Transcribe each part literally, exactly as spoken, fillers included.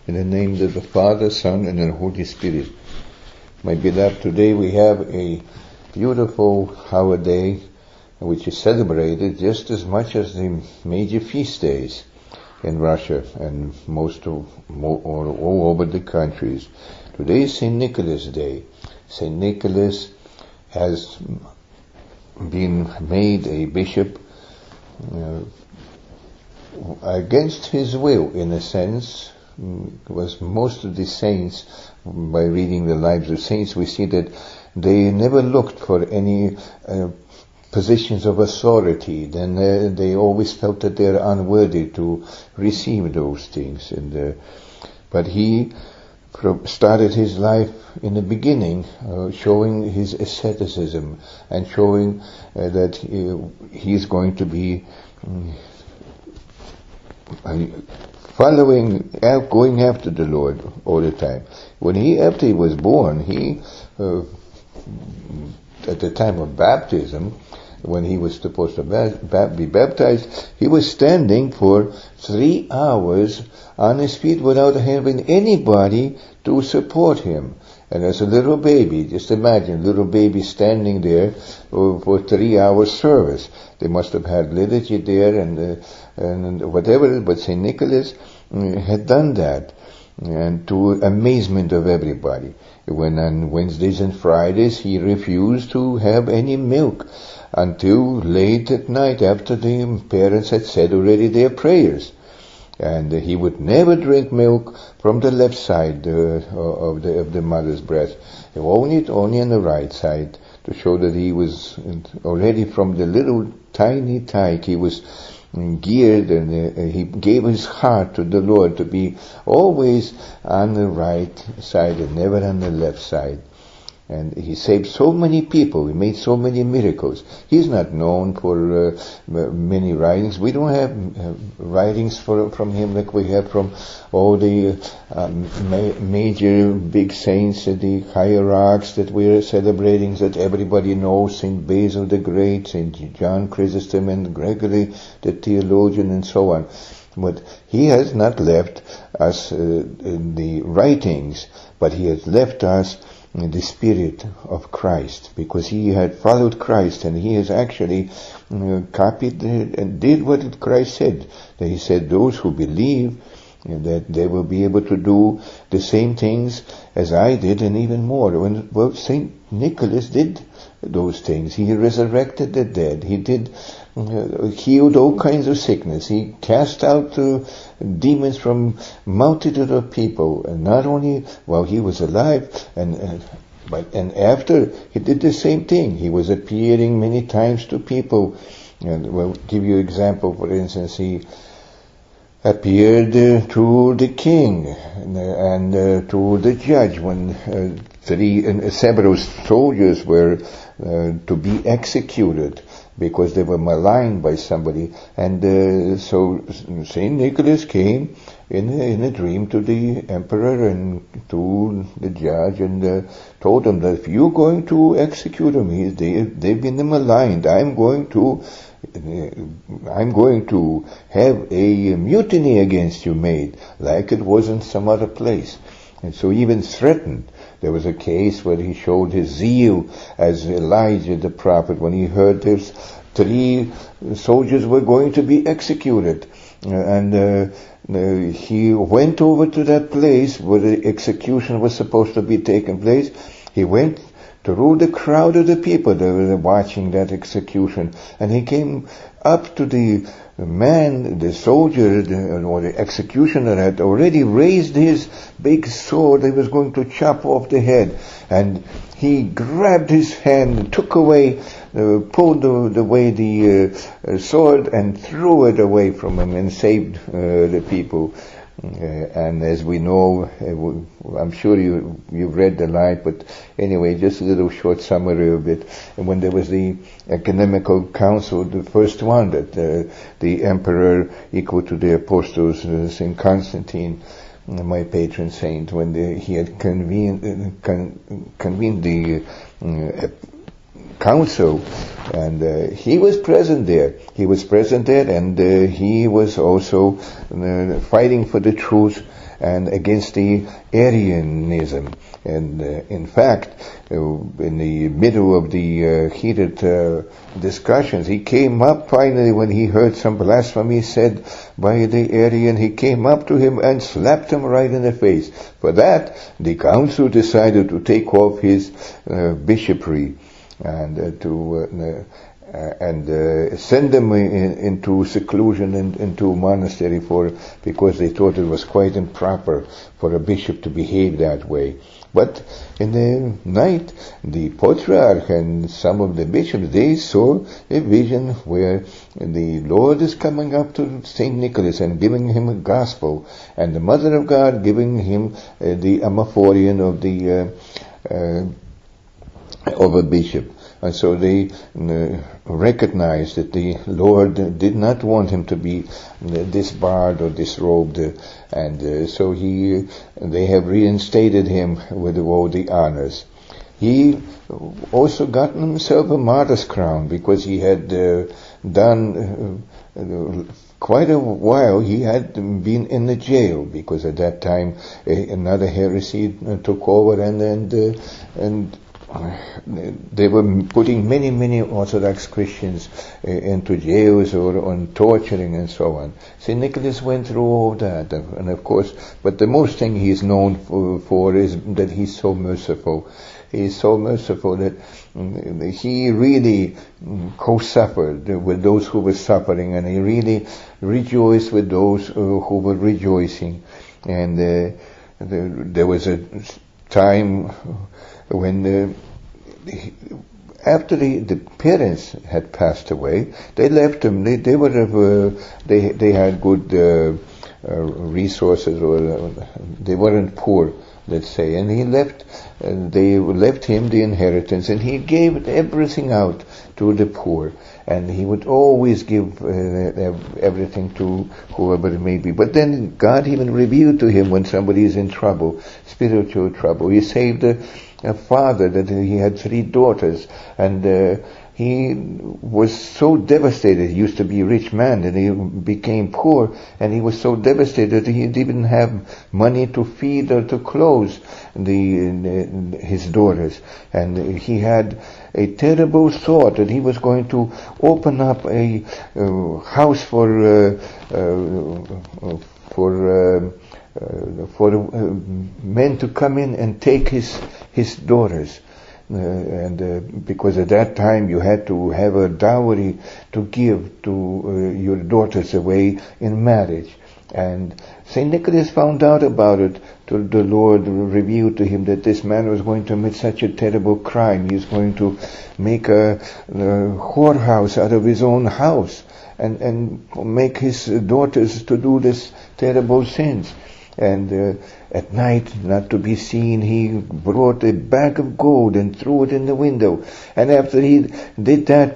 In the name of the Father, Son, and the Holy Spirit. My beloved, today we have a beautiful holiday which is celebrated just as much as the major feast days in Russia and most of, all, all over the countries. Today is Saint Nicholas Day. Saint Nicholas has been made a bishop uh, against his will, in a sense. Was most of the saints, by reading the lives of saints, we see that they never looked for any uh, positions of authority. Then uh, they always felt that they are unworthy to receive those things. And uh, but he started his life in the beginning, uh, showing his asceticism and showing uh, that he, he is going to be um, following, going after the Lord all the time. When he, after he was born, he, uh, at the time of baptism, when he was supposed to ba- be baptized, he was standing for three hours on his feet without having anybody to support him. And as a little baby, just imagine, little baby standing there uh, for three hours service. They must have had liturgy there and uh, and whatever, but Saint Nicholas uh, had done that, and to amazement of everybody. When on Wednesdays and Fridays he refused to have any milk until late at night after the parents had said already their prayers. And uh, he would never drink milk from the left side uh, of the of the mother's breast. Only only on the right side, to show that he was already from the little tiny tyke, he was geared, and uh, he gave his heart to the Lord to be always on the right side and never on the left side. And he saved so many people. He made so many miracles. He's not known for uh, many writings. We don't have uh, writings for, from him like we have from all the um, ma- major big saints, uh, the hierarchs that we're celebrating, that everybody knows, Saint Basil the Great, Saint John Chrysostom and Gregory the theologian, and so on. But he has not left us uh, in the writings, but he has left us the spirit of Christ, because he had followed Christ, and he has actually uh, copied and did what Christ said. That he said, those who believe, that they will be able to do the same things as I did, and even more. When, well, Saint Nicholas did those things. He resurrected the dead. He did uh, healed all kinds of sickness. He cast out uh, demons from multitude of people. And not only while he was alive, and uh, but and after, he did the same thing. He was appearing many times to people. And we'll give you an example. For instance, he appeared uh, to the king and, uh, and uh, to the judge when uh, three and uh, several soldiers were uh, to be executed because they were maligned by somebody. And uh, so Saint Nicholas came in a, in a dream to the emperor and to the judge, and uh, told them that if you're going to execute them, he, they, they've been maligned. I'm going to I'm going to have a mutiny against you made, like it was in some other place. And so he even threatened. There was a case where he showed his zeal as Elijah the prophet when he heard there's three soldiers were going to be executed. Uh, and uh, uh, he went over to that place where the execution was supposed to be taking place. He went through the crowd of the people that were watching that execution, and he came up to the man, the soldier, the, or the executioner had already raised his big sword. He was going to chop off the head, and he grabbed his hand and took away, uh, pulled the, the way the uh, sword and threw it away from him and saved uh, the people. Uh, and as we know, uh, I'm sure you, you've read the life, but anyway, just a little short summary of it. And when there was the ecumenical council, the first one, that uh, the emperor, equal to the apostles, uh, Saint Constantine, my patron saint, when the, he had convened, uh, con, convened the uh, council, and uh, he was present there. He was present there, and uh, he was also uh, fighting for the truth and against the Arianism. And uh, in fact, uh, in the middle of the uh, heated uh, discussions, he came up finally when he heard some blasphemy said by the Arian. He came up to him and slapped him right in the face. For that, the council decided to take off his uh, bishopry and uh, to uh, uh, and uh, send him in, into seclusion and into a monastery for because they thought it was quite improper for a bishop to behave that way. But in the night, the patriarch and some of the bishops, they saw a vision where the Lord is coming up to Saint Nicholas and giving him a gospel, and the Mother of God giving him uh, the amaphorion of the uh, uh, of a bishop. And so they uh, recognized that the Lord did not want him to be uh, disbarred or disrobed, uh, and uh, so he, they have reinstated him with all the honors. He also gotten himself a martyr's crown because he had uh, done uh, uh, quite a while. He had been in the jail because at that time uh, another heresy uh, took over, and and uh, and. They were putting many, many Orthodox Christians uh, into jails or on torturing and so on. Saint Nicholas went through all that, and, and of course, but the most thing he's known for, for is that he's so merciful. He's so merciful that um, he really um, co-suffered with those who were suffering, and he really rejoiced with those uh, who were rejoicing. And uh, the, there was a time when uh, after the, the parents had passed away, they left him. They they were uh, they they had good uh, uh, resources, or uh, they weren't poor, let's say. And he left. Uh, they left him the inheritance, and he gave everything out to the poor. And he would always give uh, everything to whoever it may be. But then God even revealed to him when somebody is in trouble, spiritual trouble. He saved a, a father that he had three daughters, and uh, he was so devastated. He used to be a rich man, and he became poor, and he was so devastated that he didn't have money to feed or to clothe the, the his daughters. And he had a terrible thought that he was going to open up a uh, house for uh, uh, for uh, uh, for uh, men to come in and take his his daughters. Uh, and uh, because at that time you had to have a dowry to give to uh, your daughters away in marriage. And Saint Nicholas found out about it. To the Lord revealed to him that this man was going to commit such a terrible crime. He was going to make a, a whorehouse out of his own house, and and make his daughters to do this terrible sins. And uh, at night, not to be seen, he brought a bag of gold and threw it in the window. And after he did that,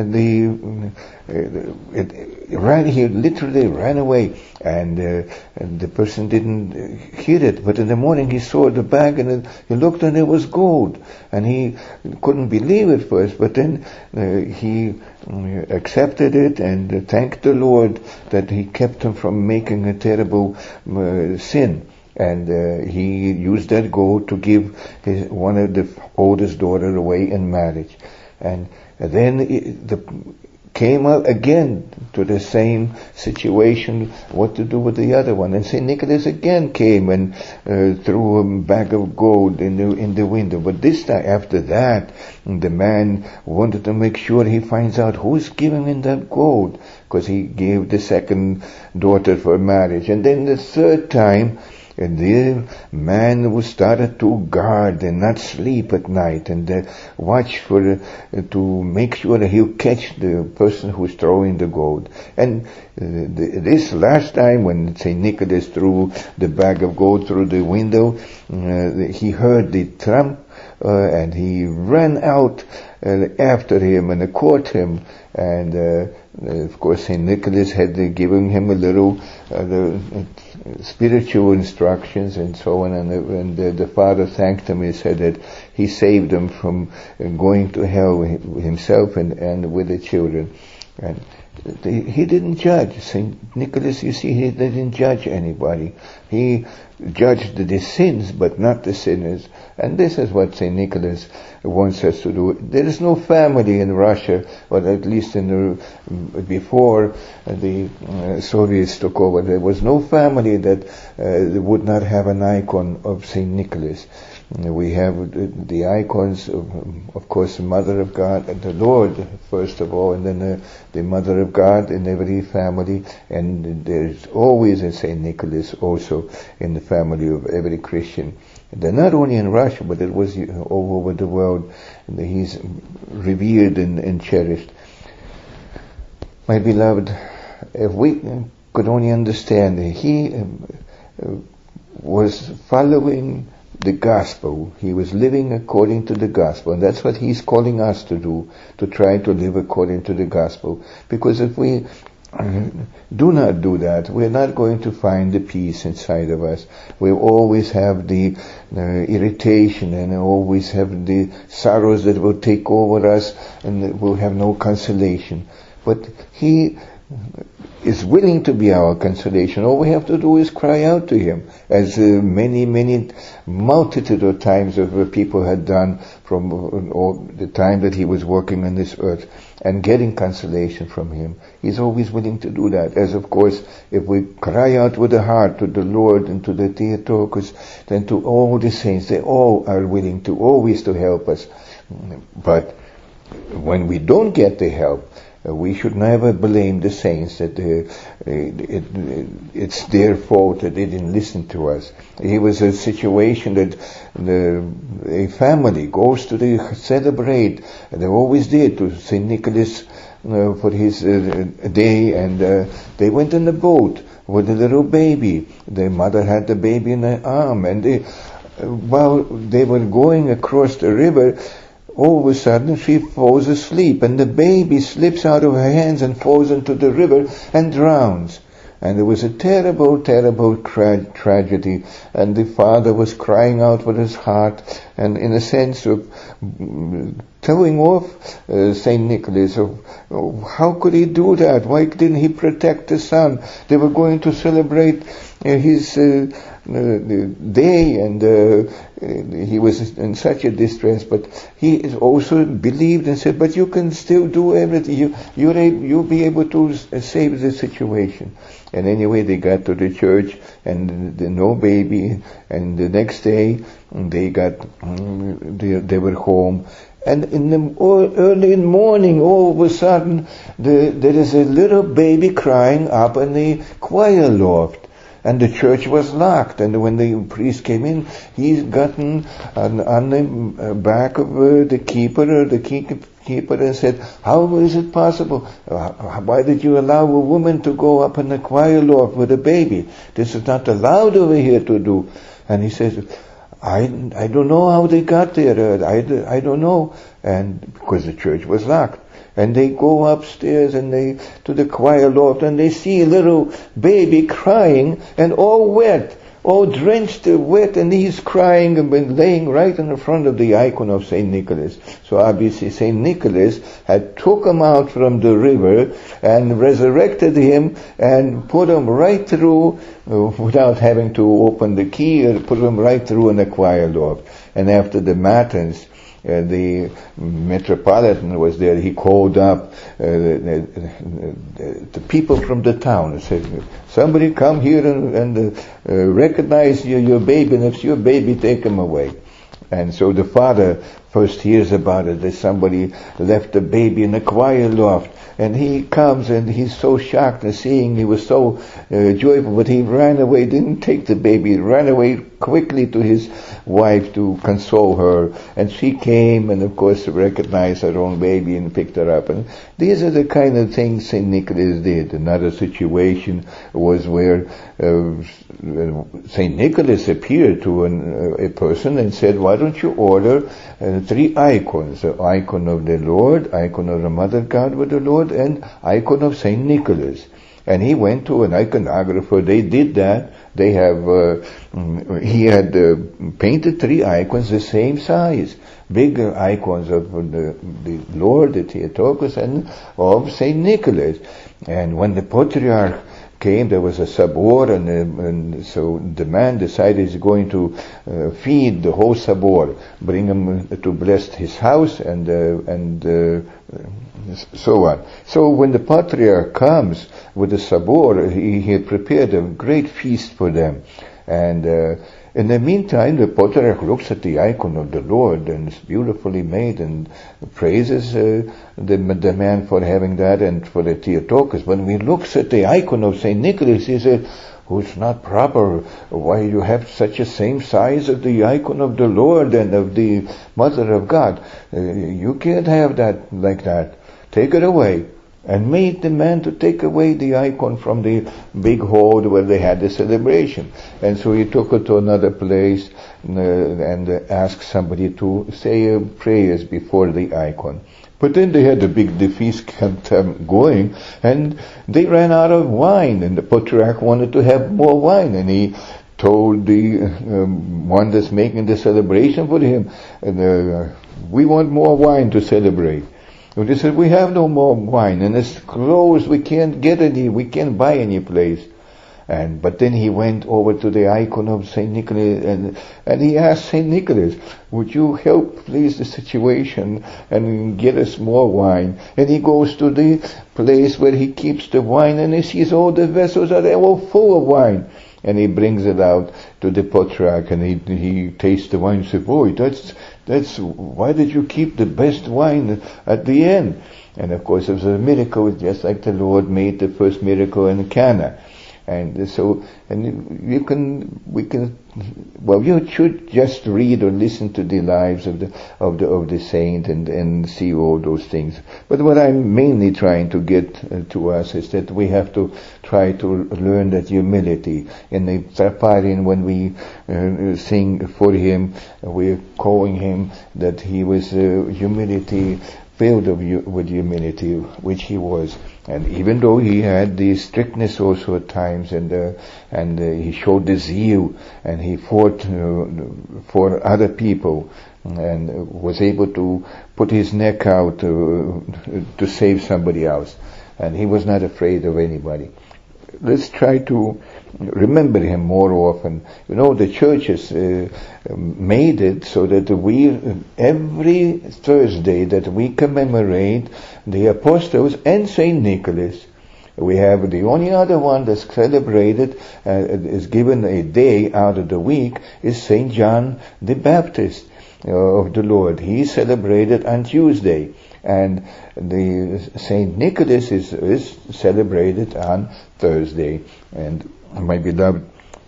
the uh, it, it ran. He literally ran away, and, uh, and the person didn't hear it. But in the morning, he saw the bag, and it, he looked, and it was gold. And he couldn't believe it first, but then uh, he accepted it and uh, thanked the Lord that he kept him from making a terrible uh, sin. And uh, he used that gold to give his, one of the oldest daughter away in marriage. And then it, the, came up again to the same situation, what to do with the other one. And Saint Nicholas again came and uh, threw a bag of gold in the in the window. But this time, after that, the man wanted to make sure he finds out who's giving him that gold, because he gave the second daughter for marriage. And then the third time, and the man was started to guard and not sleep at night, and uh, watch for uh, to make sure that he'll catch the person who's throwing the gold. And uh, the, this last time, when Saint Nicholas threw the bag of gold through the window, uh, he heard the trump, uh, and he ran out uh, after him and caught him. And uh, of course, Saint Nicholas had uh, given him a little uh, the, uh, spiritual instructions and so on, and, uh, and uh, the father thanked him. He said that he saved him from uh, going to hell himself and, and with the children. And he didn't judge. Saint Nicholas, you see, he didn't judge anybody. he judged the sins but not the sinners. And this is what Saint Nicholas wants us to do. There is no family in Russia, or at least in the, before the uh, Soviets took over, there was no family that uh, would not have an icon of Saint Nicholas. We have the, the icons of, of course, the Mother of God and the Lord, first of all, and then the, the Mother of God in every family, and there's always a Saint Nicholas also in the family of every Christian. They're not only in Russia, but it was all over the world. He's revered and, and cherished. My beloved, if we could only understand that he uh, was following the gospel, he was living according to the gospel, and that's what he's calling us to do, to try to live according to the gospel. Because if we do not do that, we're not going to find the peace inside of us. We always have the uh, irritation, and always have the sorrows that will take over us, and we'll have no consolation. But he is willing to be our consolation. All we have to do is cry out to him, as uh, many, many multitude of times of uh, people had done from uh, all the time that he was working on this earth, and getting consolation from him. He's always willing to do that. As of course, if we cry out with the heart to the Lord and to the Theotokos, then to all the saints, they all are willing to, always to help us. But when we don't get the help, Uh, we should never blame the saints that uh, it, it, it's their fault that they didn't listen to us. It was a situation that the, a family goes to the celebrate, and they always did, to Saint Nicholas uh, for his uh, day, and uh, they went in the boat with a little baby. The mother had the baby in her arm, and they, uh, while they were going across the river, all of a sudden she falls asleep, and the baby slips out of her hands and falls into the river and drowns. And it was a terrible, terrible tra- tragedy. And the father was crying out with his heart, and in a sense of telling off uh, Saint Nicholas. Of, oh, how could he do that? Why didn't he protect the son? They were going to celebrate uh, his uh, uh, day, and uh, he was in such a distress. But he also believed and said, "But you can still do everything. You you're able, you'll be able to save the situation." And anyway, they got to the church, and the, no baby. And the next day, they got um, they, they were home. And in the early in the morning, all of a sudden, the, there is a little baby crying up in the choir loft. And the church was locked. And when the priest came in, he's gotten on, on the back of uh, the keeper, or the keeper, and said, "How is it possible? Uh, why did you allow a woman to go up in the choir loft with a baby? This is not allowed over here to do." And he says, I, I don't know how they got there. I, I don't know. And because the church was locked. And they go upstairs and they to the choir loft, and they see a little baby crying and all wet, all drenched wet, and he's crying and been laying right in the front of the icon of Saint Nicholas. So obviously Saint Nicholas had took him out from the river and resurrected him and put him right through uh, without having to open the key, or put him right through in the choir loft. And after the matins, Uh, the metropolitan was there. He called up uh, the, the, the people from the town and said, "Somebody come here and, and uh, uh, recognize your, your baby, and if it's your baby, take him away." And so the father first hears about it, that somebody left the baby in the choir loft. And he comes, and he's so shocked at seeing, he was so uh, joyful, but he ran away, didn't take the baby, ran away quickly to his wife to console her. And she came, and of course recognized her own baby and picked her up. And these are the kind of things Saint Nicholas did. Another situation was where uh, Saint Nicholas appeared to an, uh, a person and said, "Why don't you order uh, three icons, the icon of the Lord, icon of the Mother God with the Lord, and icon of Saint Nicholas." And he went to an iconographer. They did that. They have, uh, he had uh, painted three icons the same size, big icons of the, the Lord, the Theotokos, and of Saint Nicholas. And when the Patriarch came, there was a sabor, and, uh, and so the man decided he's going to uh, feed the whole sabor, bring him to bless his house, and uh, and uh, so on. So when the patriarch comes with the sabor, he, he had prepared a great feast for them, and uh, in the meantime, the patriarch looks at the icon of the Lord, and it's beautifully made, and praises uh, the, the man for having that, and for the Theotokos. When he looks at the icon of Saint Nicholas, he says, "Oh, it's not proper. Why you have such a same size of the icon of the Lord and of the Mother of God? Uh, you can't have that like that. Take it away." And made the man to take away the icon from the big hall where they had the celebration. And so he took it to another place uh, and uh, asked somebody to say uh, prayers before the icon. But then they had a big, the feast kept um, going, and they ran out of wine, and the patriarch wanted to have more wine, and he told the um, one that's making the celebration for him, uh, we want more wine to celebrate. So they said, we have no more wine, and it's closed, we can't get any, we can't buy any place. And, but then he went over to the icon of Saint Nicholas, and, and he asked Saint Nicholas, would you help please the situation and get us more wine? And he goes to the place where he keeps the wine, and he sees all the vessels are all full of wine. And he brings it out to the patriarch, and he he tastes the wine and says, boy, that's, that's, why did you keep the best wine at the end? And of course it was a miracle, just like the Lord made the first miracle in Cana. And so, and you can, we can, well, you should just read or listen to the lives of the, of the, of the saint and, and see all those things. But what I'm mainly trying to get uh, to us is that we have to try to learn that humility. In the Tratarian, when we uh, sing for him, we're calling him that he was uh, humility, filled of, with humility, which he was. And even though he had the strictness also at times, and uh, and uh, he showed the zeal, and he fought uh, for other people, and was able to put his neck out uh, to save somebody else, and he was not afraid of anybody. Let's try to remember him more often. You know, the church has uh, made it so that we, every Thursday that we commemorate the apostles and Saint Nicholas, we have the only other one that's celebrated, uh, is given a day out of the week, is Saint John the Baptist uh, of the Lord. He is celebrated on Tuesday. And the Saint Nicholas is, is celebrated on Thursday. And my beloved,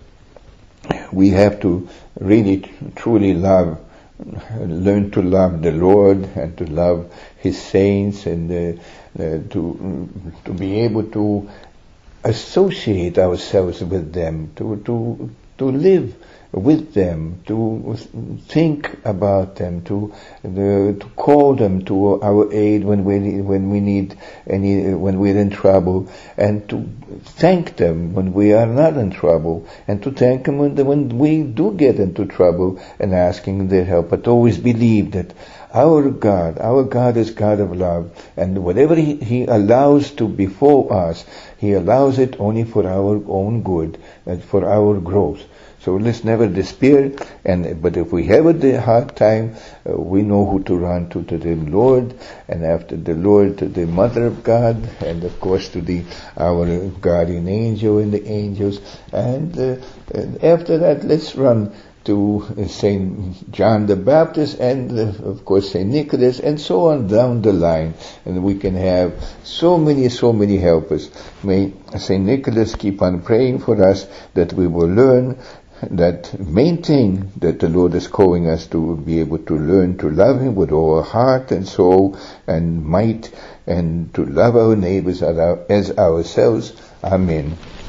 we have to really truly love, learn to love the Lord and to love His saints, and uh, uh, to to be able to associate ourselves with them, to to to live with them, to think about them, to uh, to call them to our aid when we when we need any, when we're in trouble, and to thank them when we are not in trouble, and to thank them when, when we do get into trouble and asking their help. But always believe that our God, our God is God of love, and whatever He, he allows to befall us, He allows it only for our own good and for our growth. So let's never despair, and but if we have a hard time, uh, we know who to run to, to the Lord, and after the Lord, to the Mother of God, and of course to the our guardian angel and the angels, and, uh, and after that, let's run to uh, Saint John the Baptist, and uh, of course Saint Nicholas, and so on down the line, and we can have so many, so many helpers. May Saint Nicholas keep on praying for us that we will learn that main thing that the Lord is calling us to be able to learn to love Him with all our heart and soul and might, and to love our neighbors as ourselves. Amen.